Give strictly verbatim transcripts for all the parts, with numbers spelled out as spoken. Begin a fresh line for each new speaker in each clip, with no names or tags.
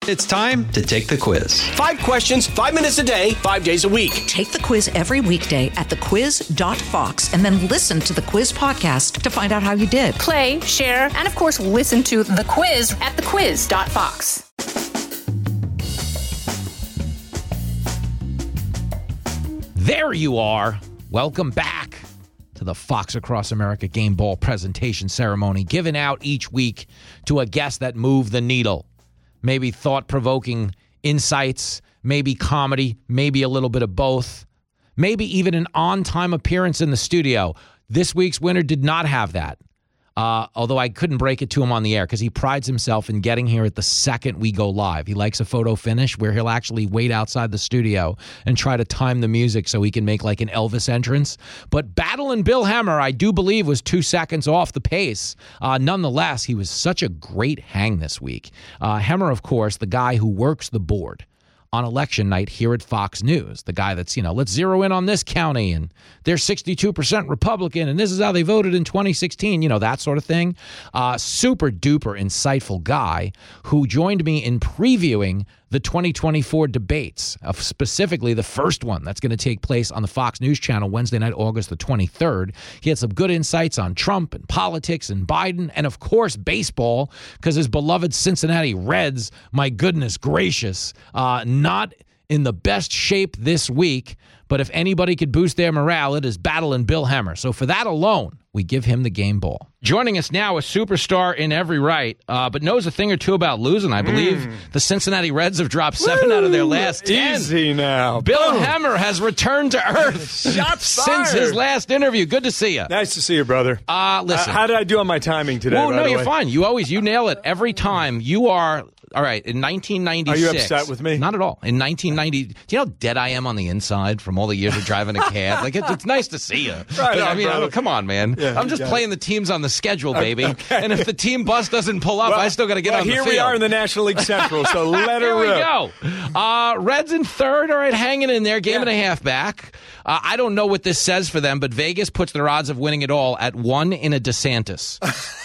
It's time to take the quiz.
Five questions, five minutes a day, five days a week.
Take the quiz every weekday at the quiz dot fox and then listen to the quiz podcast to find out how you did.
Play, share, and of course, listen to the quiz at the quiz dot fox.
There you are. Welcome back to the Fox Across America Game Ball presentation ceremony, given out each week to a guest that moved the needle. Maybe thought-provoking insights, maybe comedy, maybe a little bit of both, maybe even an on-time appearance in the studio. This week's winner did not have that, uh, although I couldn't break it to him on the air because he prides himself in getting here at the second we go live. He likes a photo finish where he'll actually wait outside the studio and try to time the music so he can make like an Elvis entrance. But Battling Bill Hemmer, I do believe, was two seconds off the pace. Uh, nonetheless, he was such a great hang this week. Uh, Hemmer, of course, the guy who works the board on election night here at Fox News, the guy that's, you know, let's zero in on this county and they're sixty-two percent Republican and this is how they voted in twenty sixteen, you know, that sort of thing. Uh, super duper insightful guy who joined me in previewing the twenty twenty-four debates, uh, specifically the first one that's going to take place on the Fox News Channel Wednesday night, August the twenty-third. He had some good insights on Trump and politics and Biden and, of course, baseball, because his beloved Cincinnati Reds, my goodness gracious, uh, not in the best shape this week. But if anybody could boost their morale, it is Battling Bill Hemmer. So for that alone, we give him the game ball. Joining us now, a superstar in every right, uh, but knows a thing or two about losing. I believe mm. the Cincinnati Reds have dropped seven Woo! out of their last ten.
Easy now.
Bill
Boom.
Hemmer has returned to earth
Shots
since
fired.
his last interview. Good to see you.
Nice to see you, brother.
Uh, listen.
Uh, how did I do on my timing today?
Well,
by
no,
the
you're
way?
fine. You always, you nail it every time. You are... All right, in nineteen ninety-six...
Are you upset with me?
Not at all. In nineteen ninety... Do you know how dead I am on the inside from all the years of driving a cab? Like, it's, it's nice to see you.
Right
but,
on,
I mean,
brother.
come on, man.
Yeah,
I'm just playing
it.
the teams on the schedule, baby.
Okay.
And if the team bus doesn't pull up,
well,
I still got to get
well,
on the
here
field.
we are in the National League Central, so let her
Here we
rip.
go. Uh, Reds in third, all right, hanging in there, game
Yeah.
and a half back. Uh, I don't know what this says for them, but Vegas puts their odds of winning it all at one in a DeSantis.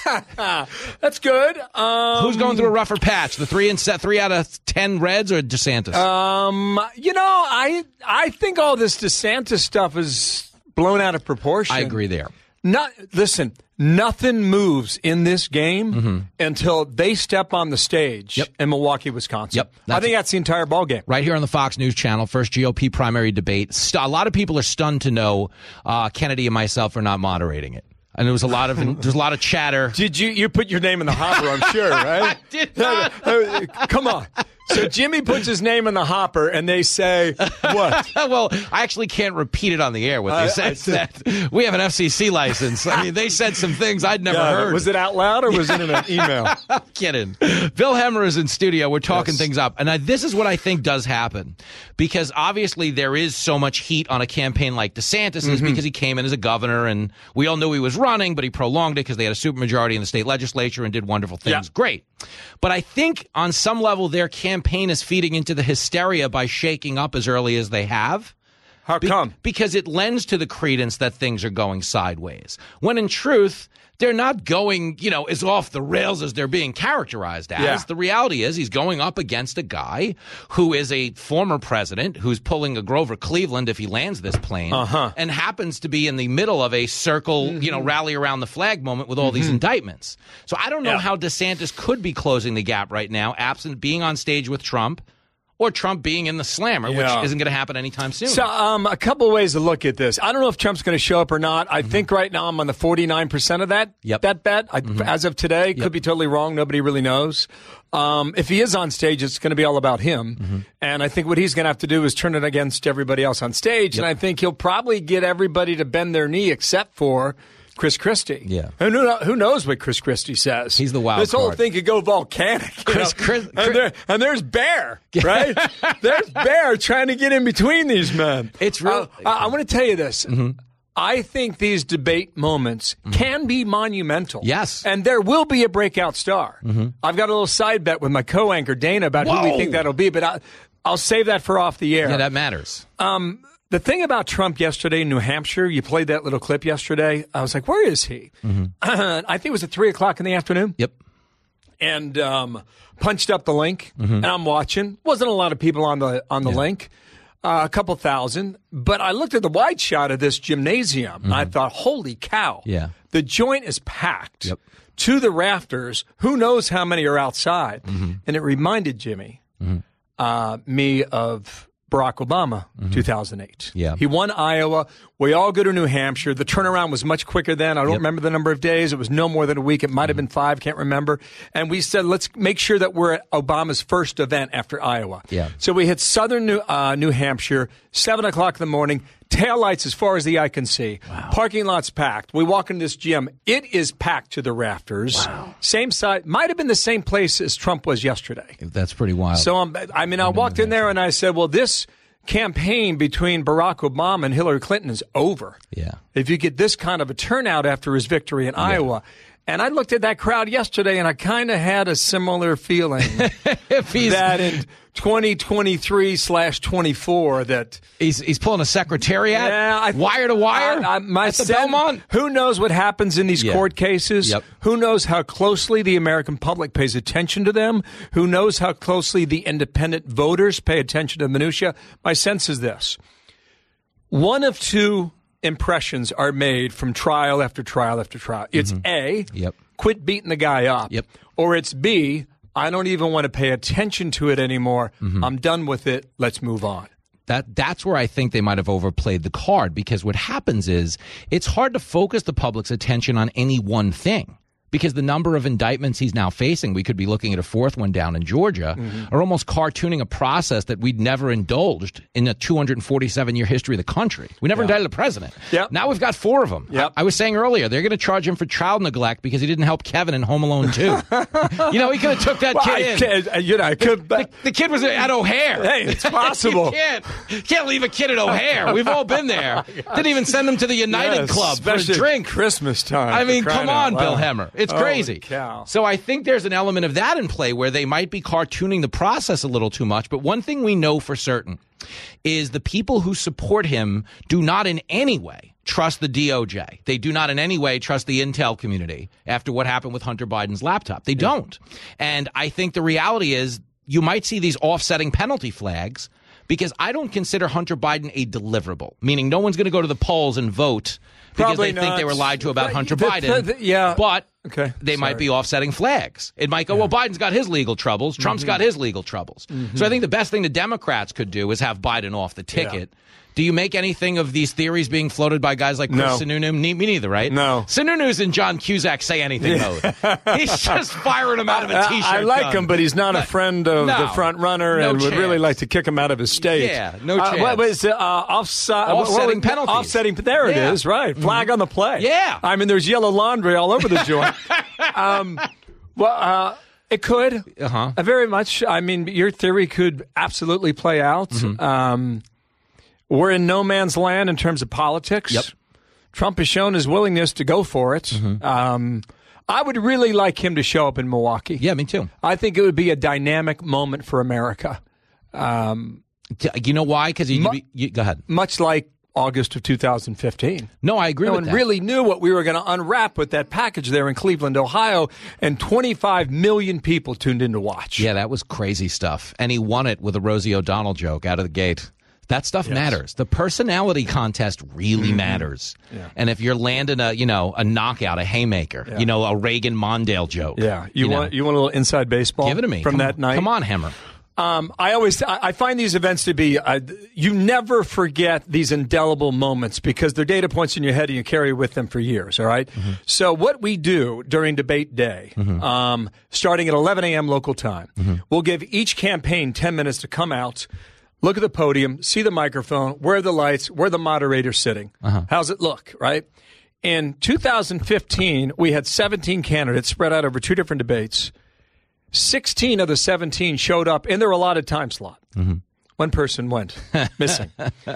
That's good. Um,
Who's going through a rougher patch? The three and set three out of ten Reds or DeSantis?
Um, you know, I I think all this DeSantis stuff is blown out of proportion.
I agree there.
Not listen. Nothing moves in this game mm-hmm. until they step on the stage
Yep.
in Milwaukee, Wisconsin.
Yep,
I think that's the entire ball game.
Right here on the Fox News Channel, first G O P primary debate. St- a lot of people are stunned to know uh, Kennedy and myself are not moderating it. And there was a lot of there's a lot of chatter.
Did you you put your name in the hopper? I'm sure, right?
I did not.
Come on. So Jimmy puts his name in the hopper, and they say what?
Well, I actually can't repeat it on the air. What they
I-
said
I
is that we have an F C C license. I mean, they said some things I'd never
God,
heard.
was it out loud or was it in an email?
I'm kidding. Bill Hemmer is in studio. We're talking
Yes.
things up. And I, this is what I think does happen. Because obviously there is so much heat on a campaign like DeSantis
Mm-hmm.
because he came in as a governor and we all knew he was running, but he prolonged it because they had a supermajority in the state legislature and did wonderful things.
Yeah.
Great. But I think on some level their campaign is feeding into the hysteria by shaking up as early as they have.
How
Be-
come?
Because it lends to the credence that things are going sideways. When in truth, they're not going, you know, as off the rails as they're being characterized as.
Yeah.
The reality is he's going up against a guy who is a former president who's pulling a Grover Cleveland if he lands this plane
Uh-huh.
and happens to be in the middle of a circle, mm-hmm. you know, rally around the flag moment with all mm-hmm. these indictments. So I don't know
Yeah.
how DeSantis could be closing the gap right now, absent being on stage with Trump or Trump being in the slammer,
Yeah.
which isn't going to happen anytime soon.
So um, a couple of ways to look at this. I don't know if Trump's going to show up or not. I
Mm-hmm.
think right now I'm on the forty-nine percent of that
Yep.
that bet. I,
Mm-hmm.
As of today,
Yep.
could be totally wrong. Nobody really knows. Um, if he is on stage, it's going to be all about him.
Mm-hmm.
And I think what he's going to have to do is turn it against everybody else on stage.
Yep.
And I think he'll probably get everybody to bend their knee except for Chris Christie.
Yeah.
And who, who knows what Chris Christie says?
He's the wild
This whole
card.
thing could go volcanic. you
Chris-
know?
Chris-
and, there, and there's Bear, right? There's Bear trying to get in between these men.
It's real.
Uh, I, I want to tell you this.
Mm-hmm.
I think these debate moments mm-hmm. can be monumental.
Yes.
And there will be a breakout star.
Mm-hmm.
I've got a little side bet with my co-anchor, Dana, about
Whoa.
who we think that'll be, but I, I'll save that for off the air.
Yeah, that matters.
Um, the thing about Trump yesterday in New Hampshire, you played that little clip yesterday. I was like, where is he? Mm-hmm. I think it was at three o'clock in the afternoon.
Yep.
and um, punched up the link,
Mm-hmm.
and I'm watching. Wasn't a lot of people on the on the
Yeah.
link, uh, a couple thousand. But I looked at the wide shot of this gymnasium, and I thought, holy cow.
Mm-hmm. Yeah.
The joint is packed
Yep.
to the rafters. Who knows how many are outside?
Mm-hmm.
And it reminded Jimmy, uh, me of Barack Obama, two thousand eight.
Yeah.
He won Iowa. We all go to New Hampshire. The turnaround was much quicker then. I don't
Yep.
remember the number of days. It was no more than a week. It might have been five. Can't remember. And we said, let's make sure that we're at Obama's first event after Iowa.
Yeah.
So we hit southern New, uh, New Hampshire, seven o'clock in the morning. Taillights as far as the eye can see. Wow. Parking lot's packed. We walk into this gym. It is packed to the rafters. Wow. Same side. Might have been the same place as Trump was yesterday.
That's pretty wild.
So, um, I mean, I walked in there and I said, well, this campaign between Barack Obama and Hillary Clinton is over.
Yeah.
If you get this kind of a turnout after his victory in Iowa. And I looked at that crowd yesterday and I kind of had a similar feeling
if he's
that in twenty twenty-three slash twenty-four that
he's he's pulling a secretariat,
yeah, I,
wire to wire,
I, I, my
at the
sen-
Belmont.
Who knows what happens in these
Yeah.
court cases?
Yep.
Who knows how closely the American public pays attention to them? Who knows how closely the independent voters pay attention to minutia? My sense is this. One of two impressions are made from trial after trial after trial. It's A,
Yep.
quit beating the guy up.
Yep.
Or it's B, I don't even want to pay attention to it anymore. I'm done with it. Let's move on.
That that's where I think they might have overplayed the card, because what happens is it's hard to focus the public's attention on any one thing. Because the number of indictments he's now facing, we could be looking at a fourth one down in Georgia,
Mm-hmm.
are almost cartooning a process that we'd never indulged in a two hundred forty-seven year history of the country. We never indicted a president.
Yep.
Now we've got four of them.
Yep.
I, I was saying earlier, they're going to charge him for child neglect because he didn't help Kevin in Home Alone two. You know, he could have took that
Well,
kid
I
in.
can't- you know, I could.
The, the kid was at O'Hare.
Hey, it's possible.
you can't, you can't leave a kid at O'Hare. We've all been there. Didn't even send him to the United
Yes,
Club for a
especially
drink.
Christmas time.
I
for
mean,
crying
come
out
on, Bill
loud.
Hemmer. It's
Holy
crazy.
cow.
So I think there's an element of that in play where they might be cartooning the process a little too much. But one thing we know for certain is the people who support him do not in any way trust the D O J. They do not in any way trust the intel community after what happened with Hunter Biden's laptop. They don't. And I think the reality is you might see these offsetting penalty flags because I don't consider Hunter Biden a deliverable, meaning no one's going to go to the polls and vote because
Probably
they think
not.
they were lied to about
But
Hunter
the-
Biden.
the- the- yeah.
But
Okay,
they might
sorry.
be offsetting flags. It might go, well, Biden's got his legal troubles. Trump's
Mm-hmm.
got his legal troubles. So I think the best thing the Democrats could do is have Biden off the ticket. Do you make anything of these theories being floated by guys like Chris
No.
Sununu? Me me neither, right?
No.
Sununu's in John Cusack say anything mode. He's just firing him out of a T-shirt
I, I like
gun.
him, but he's not a friend of
No.
the front runner,
No
and would really
chance.
like to kick him out of his state.
Yeah, no
uh,
chance.
What was it? Uh, offside,
Offsetting penalties.
Offsetting. There it
Yeah.
is. Right. Flag on the play.
Yeah.
I mean, there's yellow laundry all over the joint. um, well, uh, it could.
Uh-huh.
Uh, very much. I mean, your theory could absolutely play out.
Mm-hmm.
Um, we're in no man's land in terms of politics.
Yep.
Trump has shown his willingness to go for it.
Mm-hmm.
Um, I would really like him to show up in Milwaukee.
Yeah, me too.
I think it would be a dynamic moment for America, um,
T- You know why? Because you,
Mu-
you, you go ahead.
much like August of two thousand fifteen.
No, I agree
No
with
one
that.
really knew what we were going to unwrap with that package there in Cleveland, Ohio, and twenty-five million people tuned in to watch.
Yeah, that was crazy stuff. And he won it with a Rosie O'Donnell joke out of the gate. That stuff matters. The personality contest really
Mm-hmm.
matters. And if you're landing a, you know, a knockout, a haymaker, you know, a Reagan Mondale joke.
Yeah, you,
know,
want you want a little inside baseball?
give it to me
from
Come
that
on.
night.
Come on, Hemmer.
Um, I always I I find these events to be uh, you never forget these indelible moments because they're data points in your head and you carry with them for years. All right?
Mm-hmm.
So what we do during debate day,
Mm-hmm.
um, starting at eleven a.m. local time, we'll give each campaign ten minutes to come out, look at the podium, see the microphone, where are the lights, where the moderator's sitting,
Uh-huh.
how's it look, right? In two thousand fifteen, we had seventeen candidates spread out over two different debates. sixteen of the seventeen showed up in their allotted time slot.
Mm-hmm.
One person went missing.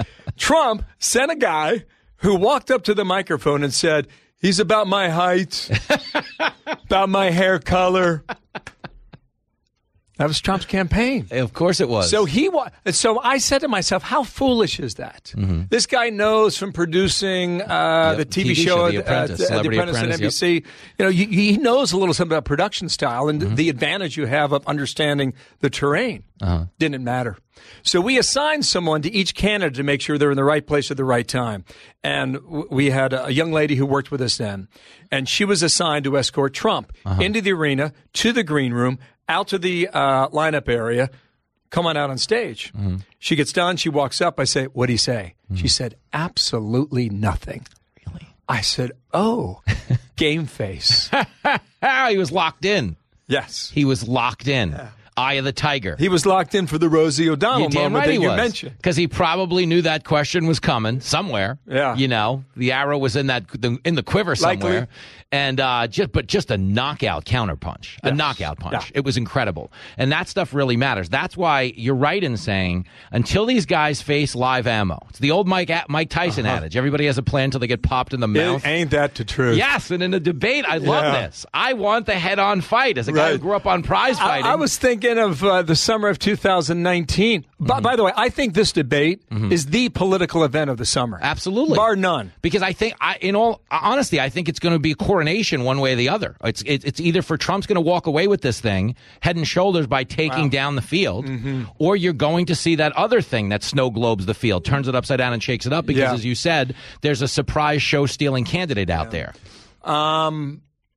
Trump sent a guy who walked up to the microphone and said, he's about my height, about my hair color. That was Trump's campaign.
Of course it was.
So he wa- So I said to myself, how foolish is that? Mm-hmm. This guy knows from producing uh,
Yep,
the T V,
T V
show,
show, The
uh,
Apprentice,
uh,
Celebrity
The Apprentice on N B
Apprentice,
C. You know, he, he knows a little something about production style and
Mm-hmm.
the advantage you have of understanding the terrain.
Uh-huh.
Didn't matter. So we assigned someone to each candidate to make sure they're in the right place at the right time. And w- we had a young lady who worked with us then, and she was assigned to escort Trump
Uh-huh.
into the arena, to the green room, out to the uh, lineup area, come on out on stage.
Mm-hmm.
She gets done. She walks up. I say, what'd he say? Mm-hmm. She said, absolutely nothing.
Really?
I said, oh, game face.
Ah, he was locked in.
Yes.
He was locked in. Yeah. Eye of the tiger.
He was locked in for the Rosie O'Donnell moment
right
that
he
you
was.
mentioned.
Because he probably knew that question was coming somewhere.
Yeah.
You know, the arrow was in that the, in the quiver somewhere.
Likely.
And uh, just but just a knockout counterpunch, a
Yes.
knockout punch.
Yeah.
It was incredible, and that stuff really matters. That's why you're right in saying until these guys face live ammo, it's the old Mike Mike Tyson
Uh-huh.
adage. Everybody has a plan until they get popped in the mouth.
It, ain't that the truth?
Yes, and in the debate, I love
Yeah.
this. I want the head-on fight. As a guy who
Right.
grew up on prize
I,
fighting,
I was thinking of uh, the summer of two thousand nineteen.
Mm-hmm.
By, by the way, I think this debate mm-hmm. is the political event of the summer.
Absolutely.
Bar none.
Because I think, I, in all honesty, I think it's going to be a coronation one way or the other. It's it, it's either for Trump's going to walk away with this thing head and shoulders by taking
Wow.
down the field,
Mm-hmm.
or you're going to see that other thing that snow globes the field, turns it upside down and shakes it up because,
Yeah.
as you said, there's a surprise show-stealing candidate out there.
Um,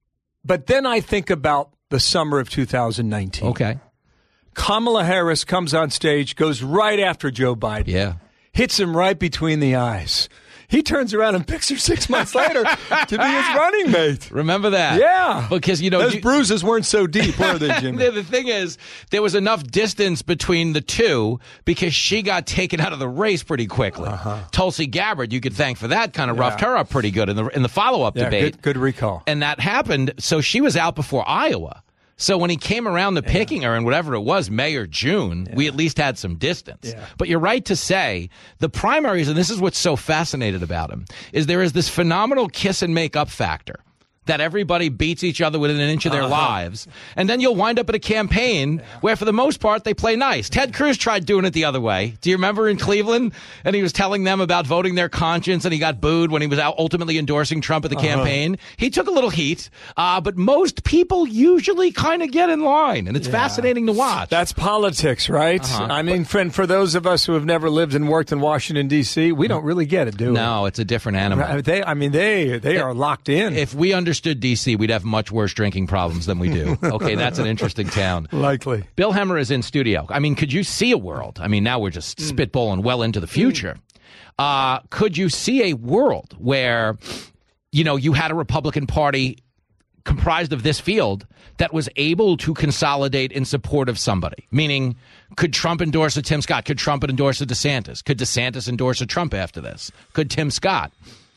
but then I think about the summer of two thousand nineteen.
Okay.
Kamala Harris comes on stage, goes right after Joe Biden.
Yeah.
Hits him right between the eyes. He turns around and picks her six months later to be his running mate.
Remember that?
Yeah.
Because, you know,
those
you,
bruises weren't so deep, were they, Jimmy?
the, the thing is, there was enough distance between the two because she got taken out of the race pretty quickly. Uh-huh. Tulsi Gabbard, you could thank for that, kind of yeah. roughed her up pretty good in the in the follow-up
yeah,
debate.
Good, good recall.
And that happened, so she was out before Iowa. So when he came around to picking yeah. her in whatever it was, May or June, yeah. we at least had some distance.
Yeah.
But you're right to say the primaries, and this is what's so fascinating about him, is there is this phenomenal kiss and make up factor that everybody beats each other within an inch of their uh-huh. lives. And then you'll wind up at a campaign yeah. where, for the most part, they play nice. Ted Cruz tried doing it the other way. Do you remember in Cleveland? And he was telling them about voting their conscience, and he got booed when he was out ultimately endorsing Trump at the uh-huh. campaign. He took a little heat, uh, but most people usually kind of get in line, and it's yeah. fascinating to watch.
That's politics, right? Uh-huh. I mean, for, for those of us who have never lived and worked in Washington, D C, we don't really get it, do we?
No, it's a different animal.
They, I mean, they, they are locked in.
If we understood D C, we'd have much worse drinking problems than we do. Okay, that's an interesting town.
Likely.
Bill Hemmer is in studio. I mean, could you see a world? I mean, now we're just mm. spitballing well into the future. Mm. Uh, could you see a world where, you know, you had a Republican Party comprised of this field that was able to consolidate in support of somebody? Meaning, could Trump endorse a Tim Scott? Could Trump endorse a DeSantis? Could DeSantis endorse a Trump after this? Could Tim Scott?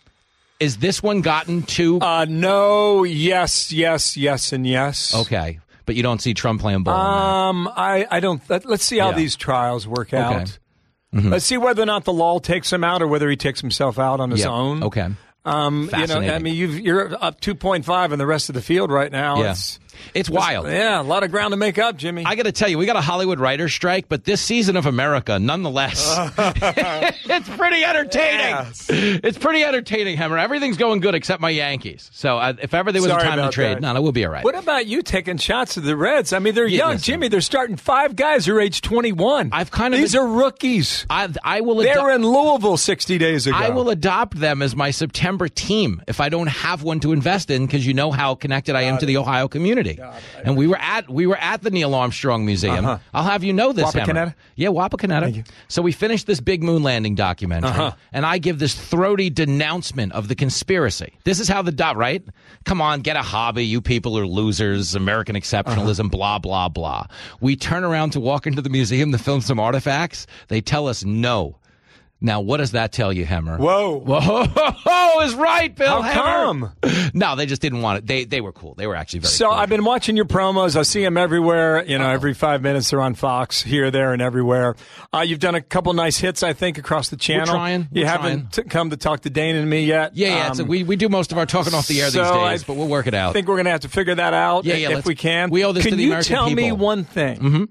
Is this one gotten to...
Uh, no, yes, yes, yes, and yes.
Okay, but you don't see Trump playing ball.
Um, I, I don't... Let, let's see how
yeah.
these trials work out.
Okay. Mm-hmm.
Let's see whether or not the law takes him out or whether he takes himself out on his
yeah.
own.
Okay.
Um, you know, I mean, you've, you're up two point five in the rest of the field right now.
Yeah.
It's,
It's wild.
Yeah, a lot of ground to make up, Jimmy.
I got to tell you, we got a Hollywood writers' strike, but this season of America, nonetheless, it's pretty entertaining. Yes. It's pretty entertaining, Hemmer. Everything's going good except my Yankees. So uh, if ever there was
Sorry
a time to trade,
that.
no, no, we'll be all right.
What about you taking shots at the Reds? I mean, they're
Yeah,
young,
listen.
Jimmy. They're starting five guys who are age twenty-one.
I've kind of
These
been-
are rookies.
I, I will.
They
ado-
were in Louisville sixty days ago.
I will adopt them as my September team if I don't have one to invest in, because you know how connected I am to the Ohio community. And we were at we were at the Neil Armstrong Museum.
Uh-huh.
I'll have you know this, Hemmer.
Wapakoneta?
Yeah, Wapakoneta. So we finished this big moon landing documentary,
Uh-huh.
and I give this throaty denouncement of the conspiracy. This is how the dot right. Come on, get a hobby. You people are losers. American exceptionalism.
Uh-huh.
Blah blah blah. We turn around to walk into the museum to film some artifacts. They tell us no. Now, what does that tell you, Hemmer?
Whoa.
Whoa is right, Bill
How
Hemmer.
come?
No, they just didn't want it. They they were cool. They were actually very
So
cool.
I've been watching your promos. I see them everywhere. You know,
Uh-oh.
every five minutes they're on Fox, here, there, and everywhere. Uh, you've done a couple nice hits, I think, across the channel.
We're trying.
You
We're
haven't t- come to talk to Dane and me yet.
Yeah, yeah.
Um,
it's a, we, we do most of our talking off the air
so
these days,
I
but we'll work it out.
I think we're going to have to figure that out
Yeah, yeah,
if
let's-
we can.
we owe this
can
to the
you
American
tell me
people.
one thing?
Mm-hmm.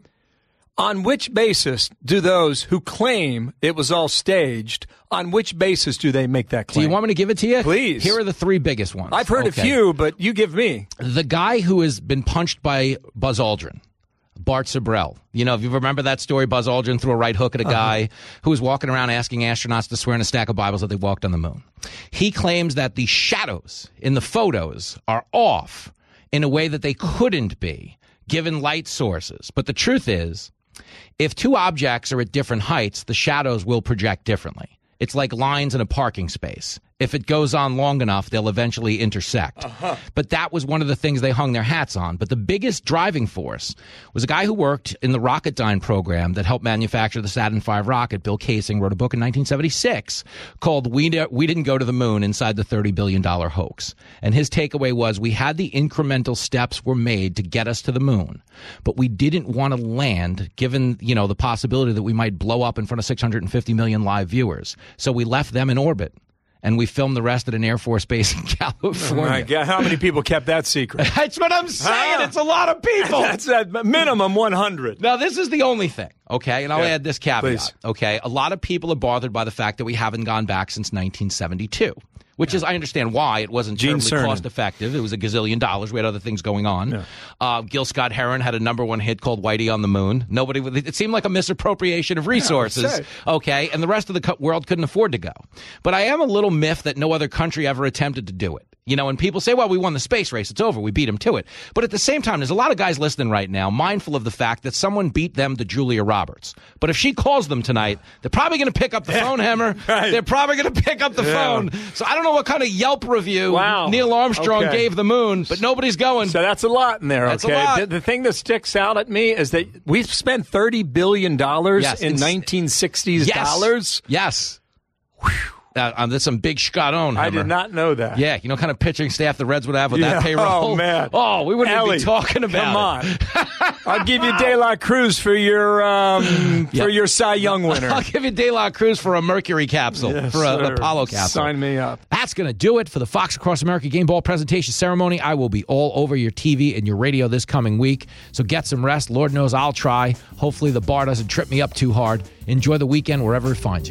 On which basis do those who claim it was all staged, on which basis do they make that
Do
claim?
you want me to give it to you?
Please.
Here are the three biggest ones.
I've heard
Okay.
a few, but you give me.
The guy who has been punched by Buzz Aldrin, Bart Sibrel. You know, if you remember that story, Buzz Aldrin threw a right hook at a guy uh-huh. who was walking around asking astronauts to swear in a stack of Bibles that they walked on the moon. He claims that the shadows in the photos are off in a way that they couldn't be, given light sources. But the truth is, if two objects are at different heights, the shadows will project differently. It's like lines in a parking space. If it goes on long enough, they'll eventually intersect. Uh-huh. But that was one of the things they hung their hats on. But the biggest driving force was a guy who worked in the Rocketdyne program that helped manufacture the Saturn five rocket. Bill Kaysing wrote a book in nineteen seventy-six called We, D- we Didn't Go to the Moon Inside the thirty billion dollars Hoax. And his takeaway was we had the incremental steps were made to get us to the moon, but we didn't want to land given, you know, the possibility that we might blow up in front of six hundred fifty million live viewers. So we left them in orbit. And we filmed the rest at an Air Force base in California.
Oh my God, how many people kept that secret?
That's what I'm saying.
Ah.
It's a lot of people.
That's at minimum one hundred.
Now, this is the only thing, okay? And I'll
Yeah.
add this caveat,
Please.
okay? A lot of people are bothered by the fact that we haven't gone back since nineteen seventy-two. Which is, I understand why. It wasn't
Gene
terribly
Cernan.
cost effective. It was a gazillion dollars. We had other things going on.
Yeah.
Uh, Gil Scott Heron had a number one hit called Whitey on the Moon. Nobody, it seemed like a misappropriation of resources.
say.
Okay, and the rest of the co- world couldn't afford to go. But I am a little miffed that no other country ever attempted to do it. You know, and people say, well, we won the space race. It's over. We beat them to it. But at the same time, there's a lot of guys listening right now mindful of the fact that someone beat them to Julia Roberts. But if she calls them tonight, they're probably going to pick up the phone, Hemmer.
Right.
They're probably going to pick up the
Yeah.
phone. So I don't know what kind of Yelp review
Wow.
Neil Armstrong
Okay.
gave the moon, but nobody's going.
So that's a lot in there,
That's a
okay?
lot.
The, the thing that sticks out at me is that we've spent thirty billion dollars
Yes,
in
it's-
nineteen sixties
yes.
dollars.
Yes. Uh, um, that's some big scadone,
I
Hemmer.
did not know that.
Yeah, you know, kind of pitching staff the Reds would have with
Yeah.
that payroll.
Oh, man.
Oh, we wouldn't even
Ellie,
be talking about
come on.
it.
I'll give you De La Cruz for your um,
Yep.
for your Cy Young winner.
I'll give you De La Cruz for a Mercury capsule,
Yes,
for a, an
sir.
Apollo capsule.
Sign me up.
That's going to do it for the Fox Across America Game Ball presentation ceremony. I will be all over your T V and your radio this coming week, so get some rest. Lord knows I'll try. Hopefully the bar doesn't trip me up too hard. Enjoy the weekend wherever it finds you.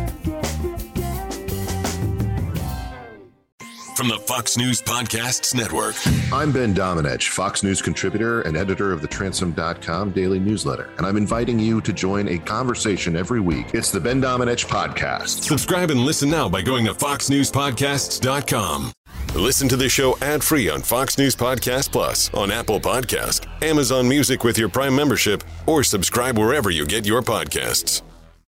From the Fox News Podcasts Network.
I'm Ben Domenech, Fox News contributor and editor of the Transom dot com daily newsletter, and I'm inviting you to join a conversation every week. It's the Ben Domenech Podcast.
Subscribe and listen now by going to fox news podcasts dot com. Listen to the show ad-free on Fox News Podcast Plus, on Apple Podcast, Amazon Music with your Prime membership, or subscribe wherever you get your podcasts.